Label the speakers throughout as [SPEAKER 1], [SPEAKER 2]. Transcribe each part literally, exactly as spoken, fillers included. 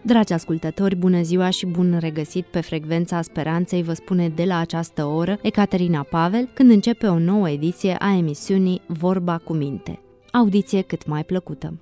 [SPEAKER 1] Dragi ascultători, bună ziua și bun regăsit pe Frecvența Speranței, vă spune de la această oră Ecaterina Pavel, când începe o nouă ediție a emisiunii Vorba cu Minte. Audiție cât mai plăcută!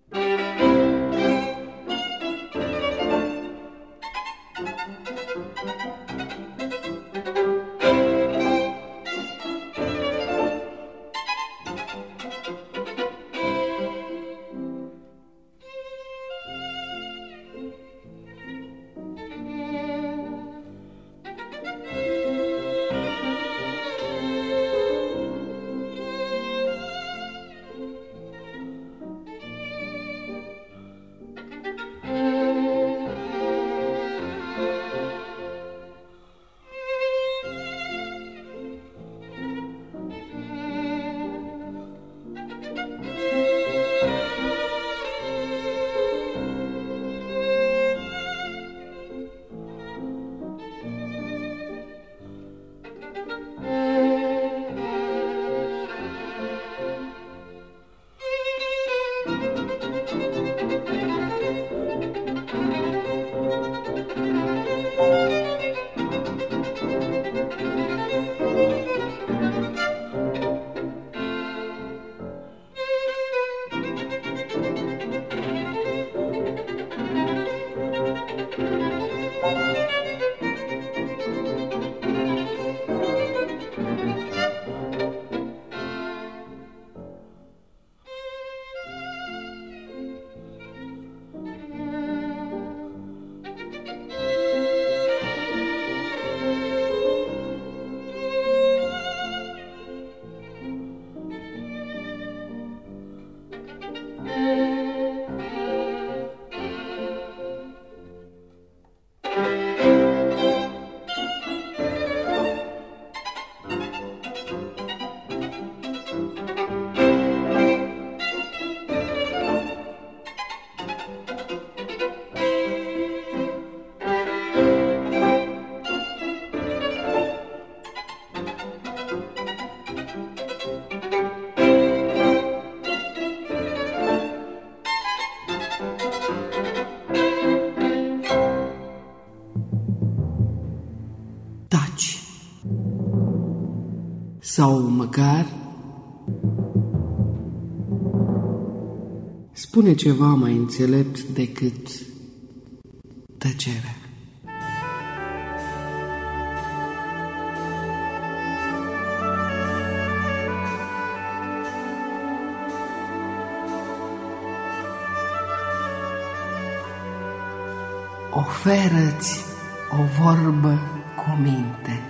[SPEAKER 2] Sau măcar spune ceva mai înțelept decât tăcerea. Oferă-ți o vorbă cu minte.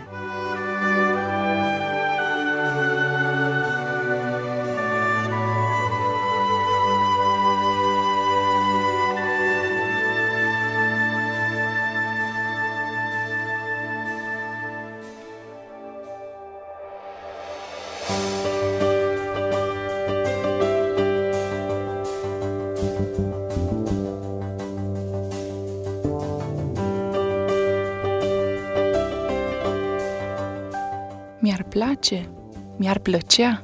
[SPEAKER 3] Mi-ar place, mi-ar plăcea.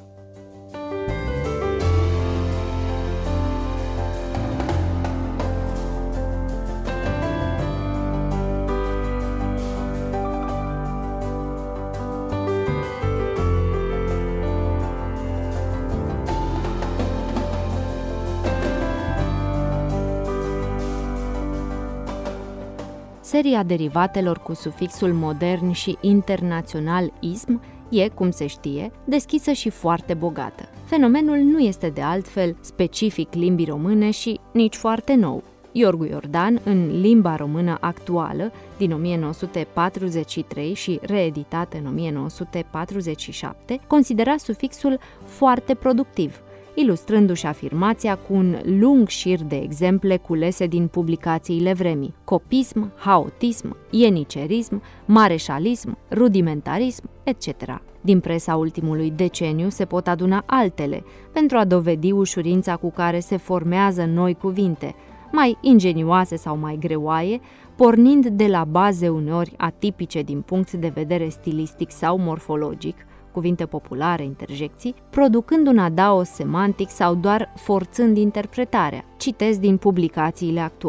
[SPEAKER 1] Seria derivatelor cu sufixul modern și internațional ism e, cum se știe, deschisă și foarte bogată. Fenomenul nu este de altfel specific limbii române și nici foarte nou. Iorgu Iordan, în Limba română actuală, din o mie nouă sute patruzeci și trei și reeditată în o mie nouă sute patruzeci și șapte, considera sufixul foarte productiv, ilustrându-și afirmația cu un lung șir de exemple culese din publicațiile vremii: copism, haotism, ienicerism, mareșalism, rudimentarism, et cetera. Din presa ultimului deceniu se pot aduna altele pentru a dovedi ușurința cu care se formează noi cuvinte, mai ingenioase sau mai greoaie, pornind de la baze uneori atipice din punct de vedere stilistic sau morfologic, cuvinte populare, interjecții, producând un adaos semantic sau doar forțând interpretarea. Citez din publicațiile actuale.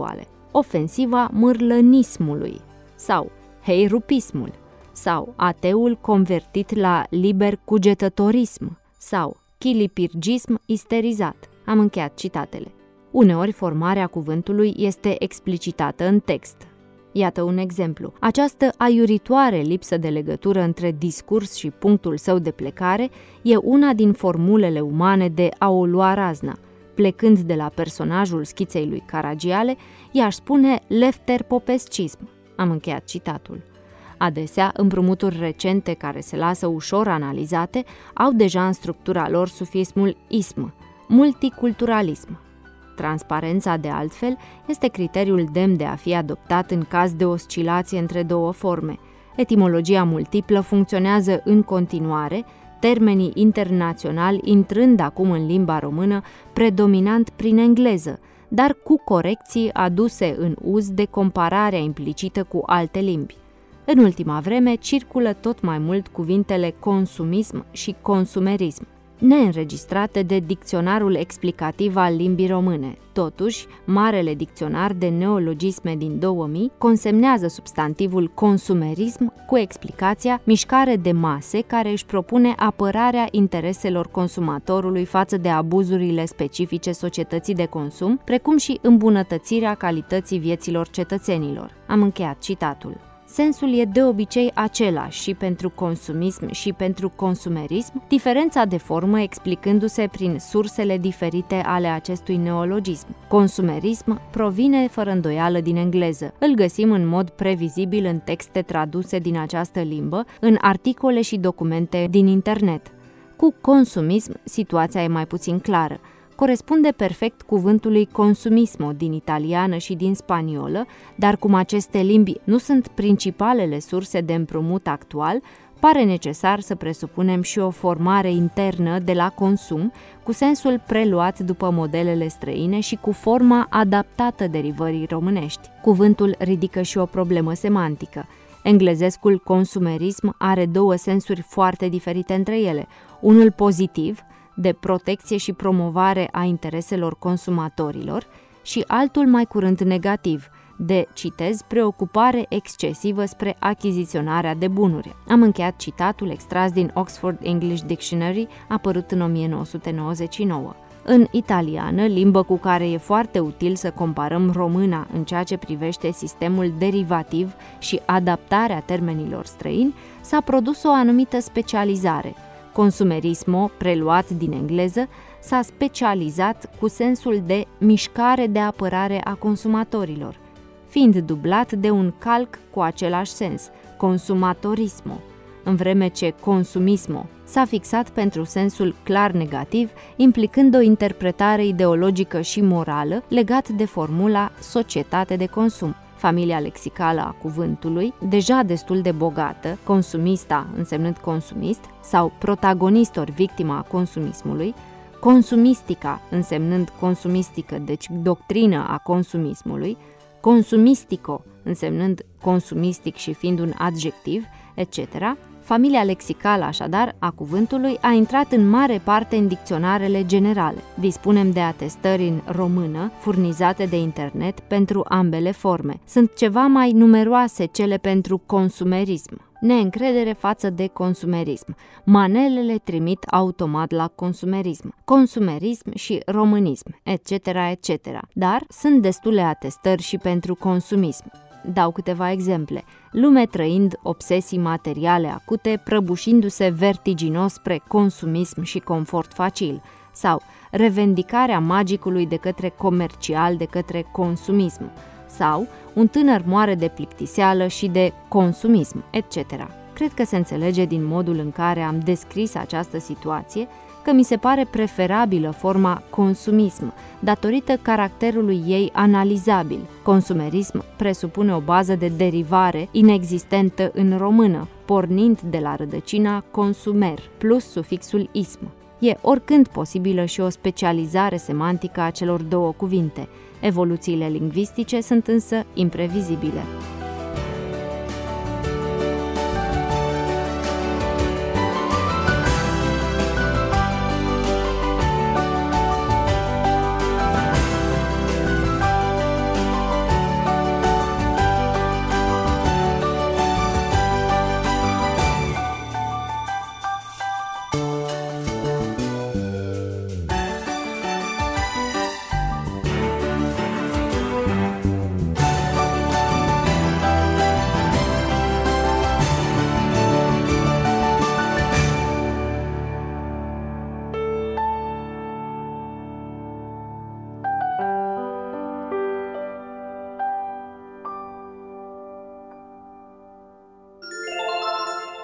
[SPEAKER 1] ofensiva mârlănismului sau heirupismul sau ateul convertit la liber cugetătorism sau chilipirgism isterizat. Am încheiat citatele. Uneori formarea cuvântului este explicitată în text. Iată un exemplu. Această aiuritoare lipsă de legătură între discurs și punctul său de plecare e una din formulele umane de a o lua razna. Plecând de la personajul schiței lui Caragiale, i-aș spune lefterpopescism. Am încheiat citatul. Adesea, împrumuturi recente care se lasă ușor analizate au deja în structura lor sufismul ism, multiculturalism. Transparența, de altfel, este criteriul demn de a fi adoptat în caz de oscilație între două forme. Etimologia multiplă funcționează în continuare, termenii internaționali intrând acum în limba română predominant prin engleză, dar cu corecții aduse în uz de compararea implicită cu alte limbi. În ultima vreme circulă tot mai mult cuvintele consumism și consumerism, neînregistrate de dicționarul explicativ al limbii române. Totuși, Marele Dicționar de Neologisme din două mii consemnează substantivul consumerism cu explicația mișcare de mase care își propune apărarea intereselor consumatorului față de abuzurile specifice societății de consum, precum și îmbunătățirea calității vieților cetățenilor. Am încheiat citatul. Sensul e de obicei același și pentru consumism și pentru consumerism, diferența de formă explicându-se prin sursele diferite ale acestui neologism. Consumerism provine fără îndoială din engleză. Îl găsim în mod previzibil în texte traduse din această limbă, în articole și documente din internet. Cu consumism, situația e mai puțin clară. Corespunde perfect cuvântului consumismo din italiană și din spaniolă, dar cum aceste limbi nu sunt principalele surse de împrumut actual, pare necesar să presupunem și o formare internă de la consum, cu sensul preluat după modelele străine și cu forma adaptată derivării românești. Cuvântul ridică și o problemă semantică. Englezescul consumerism are două sensuri foarte diferite între ele, unul pozitiv, de protecție și promovare a intereselor consumatorilor, și altul mai curând negativ, de, citez, preocupare excesivă spre achiziționarea de bunuri. Am încheiat citatul extras din Oxford English Dictionary, apărut în o mie nouă sute nouăzeci și nouă. În italiană, limbă cu care e foarte util să comparăm româna în ceea ce privește sistemul derivativ și adaptarea termenilor străini, s-a produs o anumită specializare. Consumerismo, preluat din engleză, s-a specializat cu sensul de mișcare de apărare a consumatorilor, fiind dublat de un calc cu același sens, consumatorismo, în vreme ce consumismo s-a fixat pentru sensul clar negativ, implicând o interpretare ideologică și morală legat de formula societate de consum. Familia lexicală a cuvântului, deja destul de bogată, consumista însemnând consumist, sau protagonist ori victima a consumismului, consumistica însemnând consumistică, deci doctrină a consumismului, consumistico însemnând consumistic și fiind un adjectiv, et cetera, familia lexicală, așadar, a cuvântului a intrat în mare parte în dicționarele generale. Dispunem de atestări în română, furnizate de internet pentru ambele forme. Sunt ceva mai numeroase cele pentru consumerism. Neîncredere față de consumerism. Manelele trimit automat la consumerism, consumerism și românism, et cetera, et cetera. Dar sunt destule atestări și pentru consumism. Dau câteva exemple. Lume trăind obsesii materiale acute, prăbușindu-se vertiginos spre consumism și confort facil, sau revendicarea magicului de către comercial de către consumism, sau un tânăr moare de plictiseală și de consumism, et cetera. Cred că se înțelege din modul în care am descris această situație că mi se pare preferabilă forma consumism, datorită caracterului ei analizabil. Consumerism presupune o bază de derivare inexistentă în română, pornind de la rădăcina consumer, plus sufixul ism. E oricând posibilă și o specializare semantică a celor două cuvinte. Evoluțiile lingvistice sunt însă imprevizibile.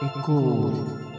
[SPEAKER 2] ecouri.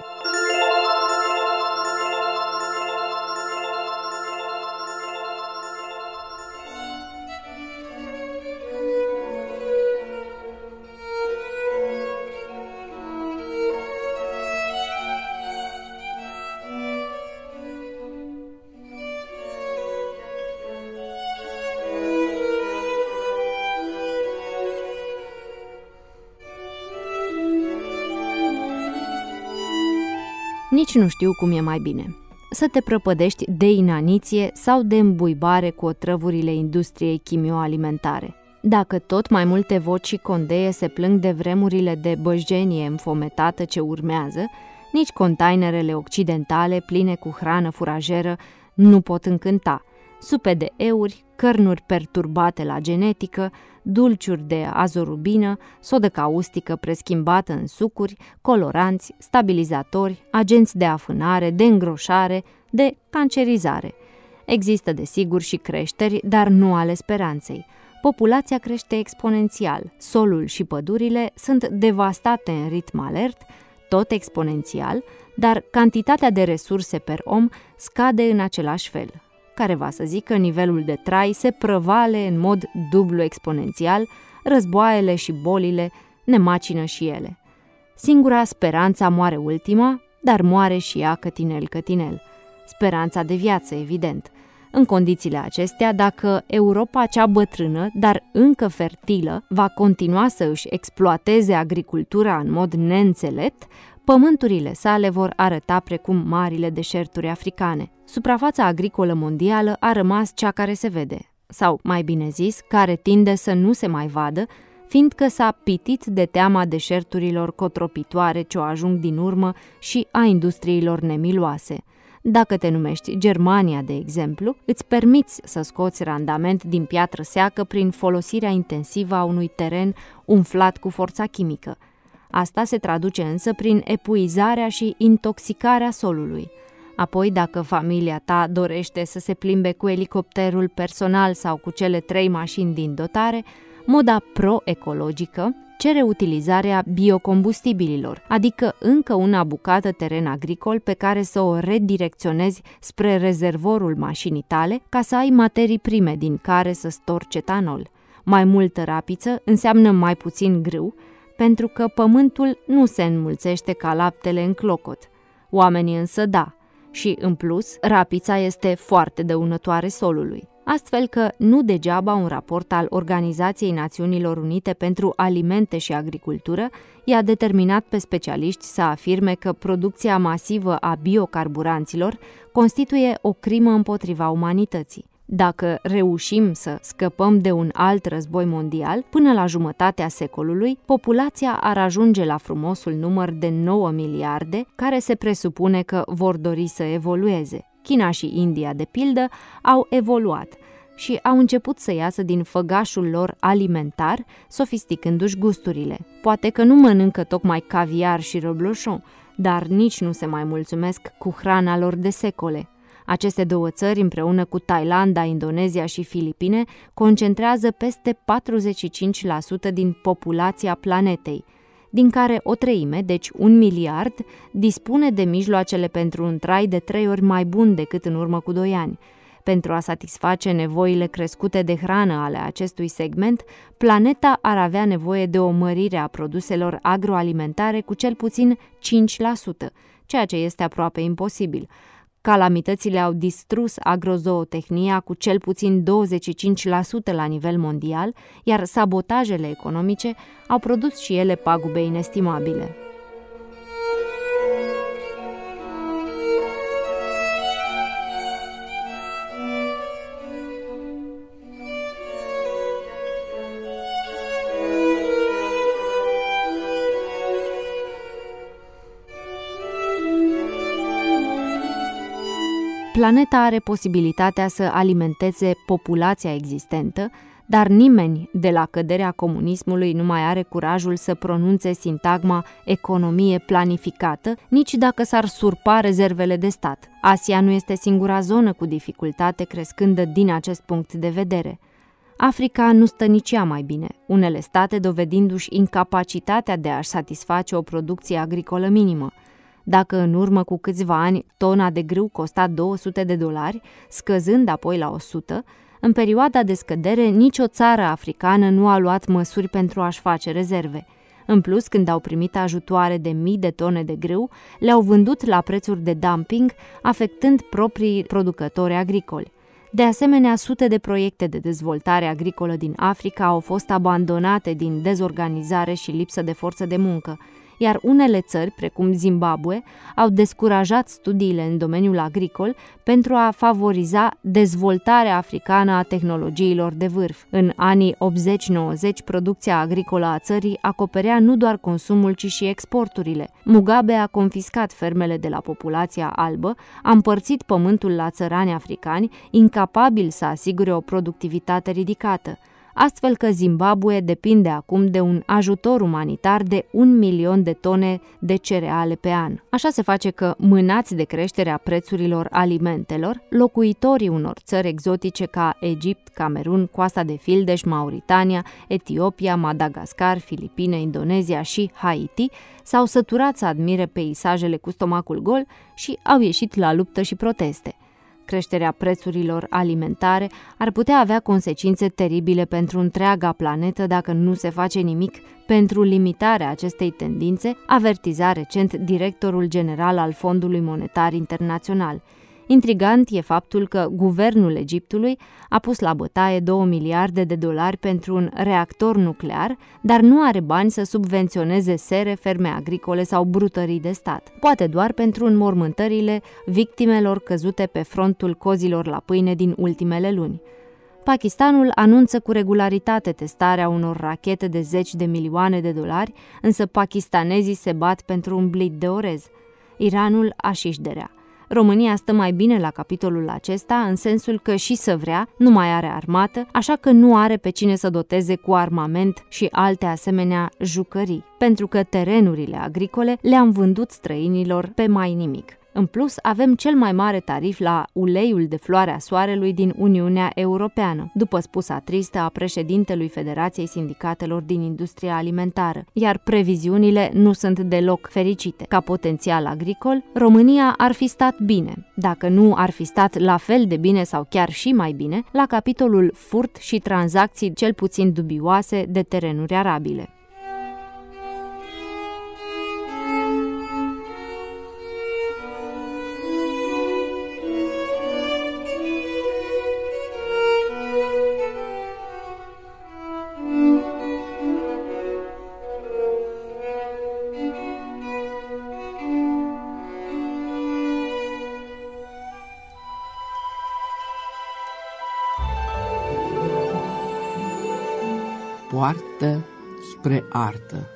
[SPEAKER 1] Nici nu știu cum e mai bine. Să te prăpădești de inaniție sau de îmbuibare cu otrăvurile industriei chimioalimentare. Dacă tot mai multe voci și condeie se plâng de vremurile de băjgenie înfometată ce urmează, nici containerele occidentale pline cu hrană furajeră nu pot încânta. Supe de euri, cărnuri perturbate la genetică, dulciuri de azorubină, sodă caustică preschimbată în sucuri, coloranți, stabilizatori, agenți de afânare, de îngroșare, de cancerizare. Există desigur și creșteri, dar nu ale speranței. Populația crește exponențial, solul și pădurile sunt devastate în ritm alert, tot exponențial, dar cantitatea de resurse per om scade în același fel, care va să zic că nivelul de trai se prăvale în mod dublu exponențial, războaiele și bolile ne macină și ele. Singura speranța moare ultima, dar moare și ea cătinel-cătinel. Speranța de viață, evident. În condițiile acestea, dacă Europa cea bătrână, dar încă fertilă, va continua să își exploateze agricultura în mod neînțelept, pământurile sale vor arăta precum marile deșerturi africane. Suprafața agricolă mondială a rămas cea care se vede, sau, mai bine zis, care tinde să nu se mai vadă, fiindcă s-a pitit de teama deșerturilor cotropitoare ce o ajung din urmă și a industriilor nemiloase. Dacă te numești Germania, de exemplu, îți permiți să scoți randament din piatră seacă prin folosirea intensivă a unui teren umflat cu forța chimică. Asta se traduce însă prin epuizarea și intoxicarea solului. Apoi, dacă familia ta dorește să se plimbe cu elicopterul personal sau cu cele trei mașini din dotare, moda pro-ecologică cere utilizarea biocombustibililor, adică încă una bucată teren agricol pe care să o redirecționezi spre rezervorul mașinii tale ca să ai materii prime din care să storci etanol. Mai multă rapiță înseamnă mai puțin grâu, pentru că pământul nu se înmulțește ca laptele în clocot. Oamenii însă da, și în plus, rapița este foarte dăunătoare solului. Astfel că nu degeaba un raport al Organizației Națiunilor Unite pentru Alimente și Agricultură i-a determinat pe specialiști să afirme că producția masivă a biocarburanților constituie o crimă împotriva umanității. Dacă reușim să scăpăm de un alt război mondial, până la jumătatea secolului, populația ar ajunge la frumosul număr de nouă miliarde, care se presupune că vor dori să evolueze. China și India, de pildă, au evoluat și au început să iasă din făgașul lor alimentar, sofisticându-și gusturile. Poate că nu mănâncă tocmai caviar și reblochon, dar nici nu se mai mulțumesc cu hrana lor de secole. Aceste două țări, împreună cu Thailanda, Indonezia și Filipine, concentrează peste patruzeci și cinci la sută din populația planetei, din care o treime, deci un miliard, dispune de mijloacele pentru un trai de trei ori mai bun decât în urmă cu doi ani. Pentru a satisface nevoile crescute de hrană ale acestui segment, planeta ar avea nevoie de o mărire a produselor agroalimentare cu cel puțin cinci la sută, ceea ce este aproape imposibil. Calamitățile au distrus agrozootehnia cu cel puțin douăzeci și cinci la sută la nivel mondial, iar sabotajele economice au produs și ele pagube inestimabile. Planeta are posibilitatea să alimenteze populația existentă, dar nimeni de la căderea comunismului nu mai are curajul să pronunțe sintagma economie planificată, nici dacă s-ar surpa rezervele de stat. Asia nu este singura zonă cu dificultate crescândă din acest punct de vedere. Africa nu stă nici ea mai bine, unele state dovedindu-și incapacitatea de a-și satisface o producție agricolă minimă. Dacă în urmă cu câțiva ani tona de grâu costa două sute de dolari, scăzând apoi la o sută, în perioada de scădere nicio țară africană nu a luat măsuri pentru a-și face rezerve. În plus, când au primit ajutoare de mii de tone de grâu, le-au vândut la prețuri de dumping, afectând proprii producători agricoli. De asemenea, sute de proiecte de dezvoltare agricolă din Africa au fost abandonate din dezorganizare și lipsă de forță de muncă, iar unele țări, precum Zimbabwe, au descurajat studiile în domeniul agricol pentru a favoriza dezvoltarea africană a tehnologiilor de vârf. În anii optzeci nouăzeci, producția agricolă a țării acoperea nu doar consumul, ci și exporturile. Mugabe a confiscat fermele de la populația albă, a împărțit pământul la țărani africani, incapabili să asigure o productivitate ridicată, astfel că Zimbabwe depinde acum de un ajutor umanitar de un milion de tone de cereale pe an. Așa se face că, mânați de creșterea prețurilor alimentelor, locuitorii unor țări exotice ca Egipt, Camerun, Coasta de Fildeș, Mauritania, Etiopia, Madagascar, Filipine, Indonezia și Haiti s-au săturat să admire peisajele cu stomacul gol și au ieșit la luptă și proteste. Creșterea prețurilor alimentare ar putea avea consecințe teribile pentru întreaga planetă dacă nu se face nimic pentru limitarea acestei tendințe, avertiza recent directorul general al Fondului Monetar Internațional. Intrigant e faptul că guvernul Egiptului a pus la bătaie două miliarde de dolari pentru un reactor nuclear, dar nu are bani să subvenționeze sere, ferme agricole sau brutării de stat. Poate doar pentru înmormântările victimelor căzute pe frontul cozilor la pâine din ultimele luni. Pakistanul anunță cu regularitate testarea unor rachete de zeci de milioane de dolari, însă pakistanezii se bat pentru un blid de orez. Iranul așișderea. România stă mai bine la capitolul acesta, în sensul că și să vrea, nu mai are armată, așa că nu are pe cine să doteze cu armament și alte asemenea jucării, pentru că terenurile agricole le-am vândut străinilor pe mai nimic. În plus, avem cel mai mare tarif la uleiul de floare a soarelui din Uniunea Europeană, după spusa tristă a președintelui Federației Sindicatelor din Industria Alimentară, iar previziunile nu sunt deloc fericite. Ca potențial agricol, România ar fi stat bine, dacă nu ar fi stat la fel de bine sau chiar și mai bine, la capitolul furt și tranzacții cel puțin dubioase de terenuri arabile.
[SPEAKER 2] Poartă spre artă.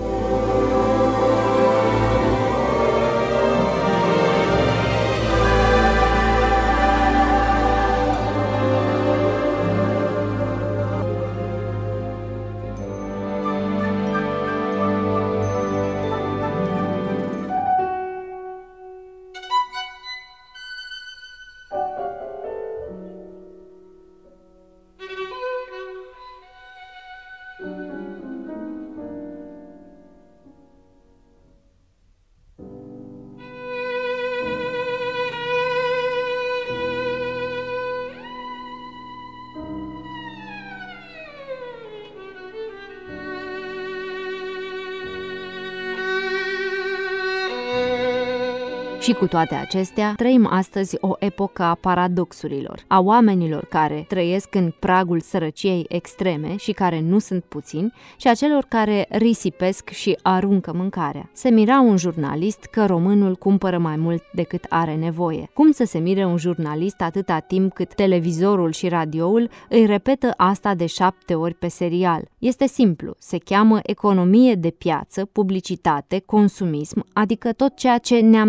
[SPEAKER 1] Și cu toate acestea, trăim astăzi o epocă a paradoxurilor, a oamenilor care trăiesc în pragul sărăciei extreme și care nu sunt puțini, și a celor care risipesc și aruncă mâncarea. Se mira un jurnalist că românul cumpără mai mult decât are nevoie. Cum să se mire un jurnalist atâta timp cât televizorul și radioul îi repetă asta de șapte ori pe serial? Este simplu, se cheamă economie de piață, publicitate, consumism, adică tot ceea ce ne-am dorit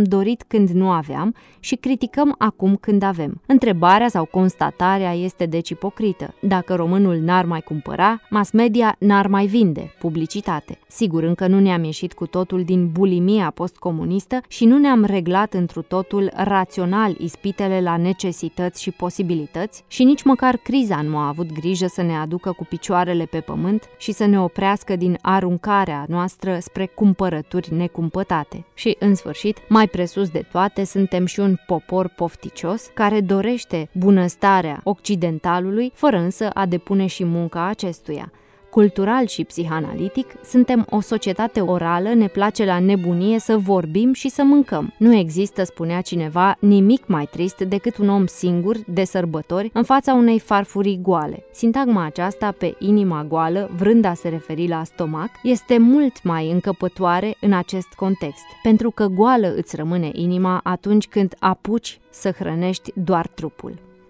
[SPEAKER 1] când nu aveam și criticăm acum când avem. Întrebarea sau constatarea este deci ipocrită. Dacă românul n-ar mai cumpăra, mass media n-ar mai vinde, publicitate. Sigur, încă nu ne-am ieșit cu totul din bulimia postcomunistă și nu ne-am reglat întru totul rațional ispitele la necesități și posibilități și nici măcar criza nu a avut grijă să ne aducă cu picioarele pe pământ și să ne oprească din aruncarea noastră spre cumpărături necumpătate. Și, în sfârșit, mai presus de toate, suntem și un popor pofticios care dorește bunăstarea occidentalului, fără însă a depune și munca acestuia. Cultural și psihanalitic, suntem o societate orală, ne place la nebunie să vorbim și să mâncăm. Nu există, spunea cineva, nimic mai trist decât un om singur, de sărbători, în fața unei farfurii goale. Sintagma aceasta, pe inima goală, vrând a se referi la stomac, este mult mai încăpătoare în acest context, pentru că goală îți rămâne inima atunci când apuci să hrănești doar trupul.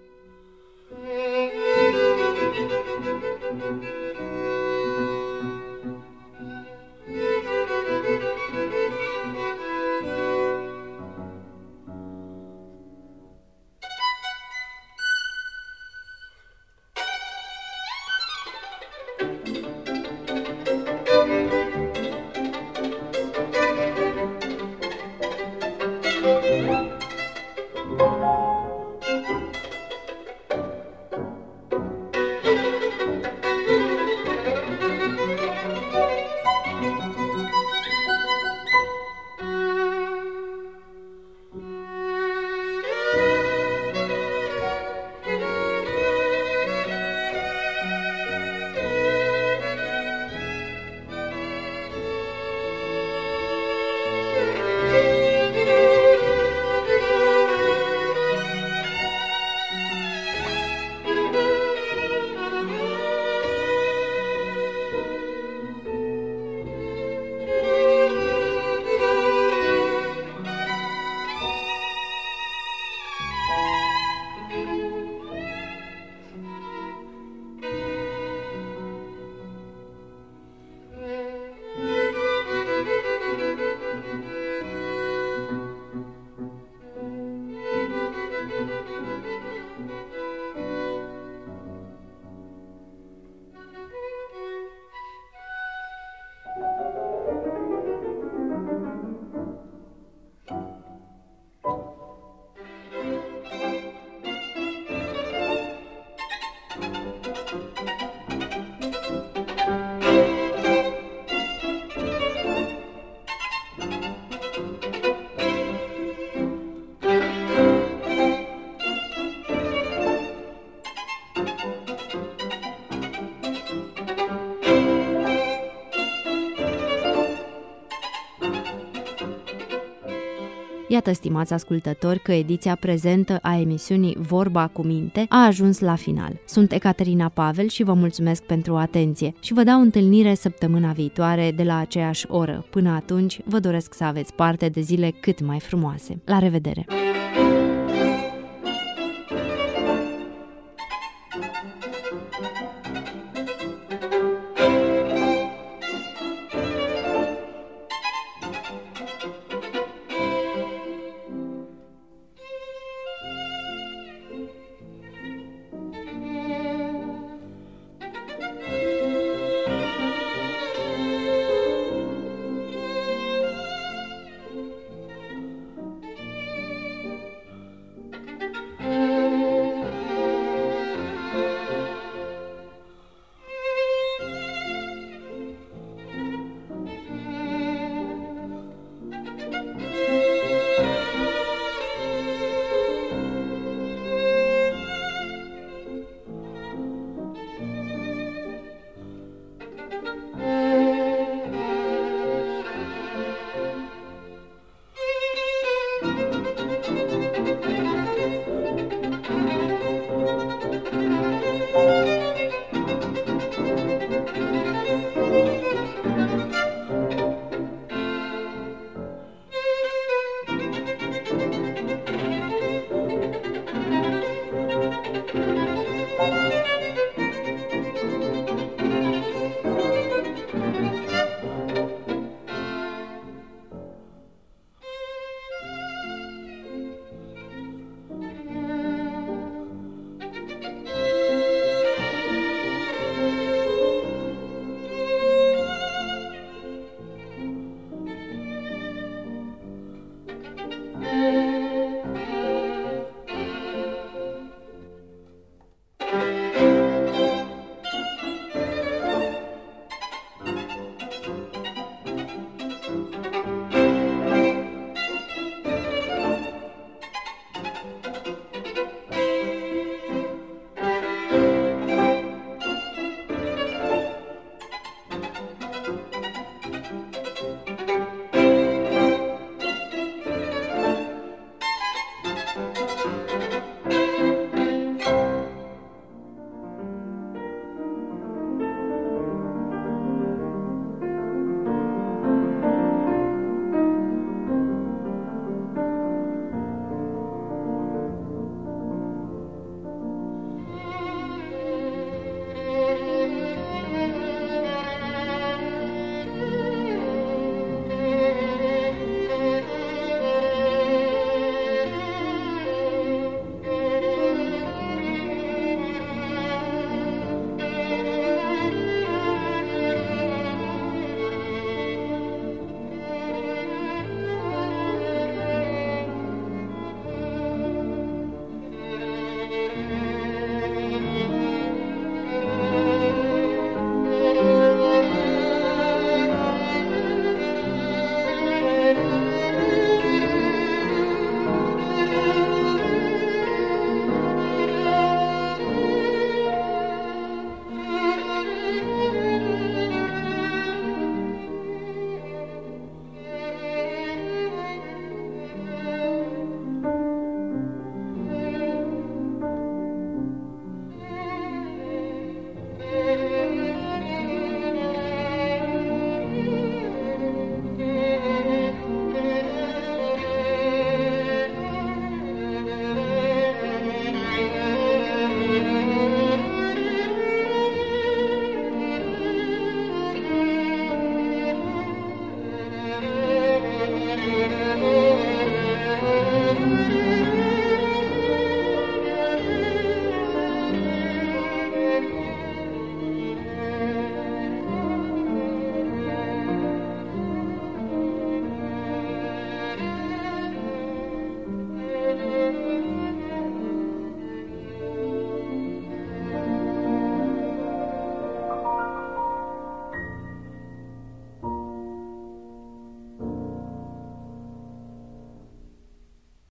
[SPEAKER 1] Iată, stimați ascultători, că ediția prezentă a emisiunii Vorba cu Minte a ajuns la final. Sunt Ecaterina Pavel și vă mulțumesc pentru atenție și vă dau întâlnire săptămâna viitoare de la aceeași oră. Până atunci, vă doresc să aveți parte de zile cât mai frumoase. La revedere!